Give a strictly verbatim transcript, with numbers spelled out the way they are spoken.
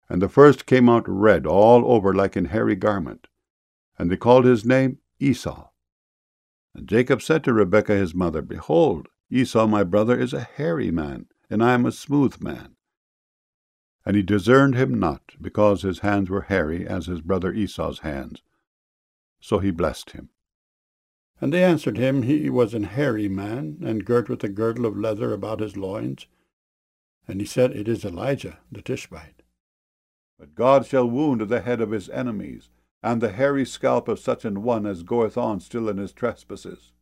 And the first came out red all over like an hairy garment, and they called his name Esau. And Jacob said to Rebekah his mother, Behold, Esau my brother is a hairy man, and I am a smooth man. And he discerned him not, because his hands were hairy as his brother Esau's hands. So he blessed him. And they answered him, He was an hairy man, and girt with a girdle of leather about his loins. And he said, It is Elijah the Tishbite. But God shall wound the head of his enemies, and the hairy scalp of such an one as goeth on still in his trespasses.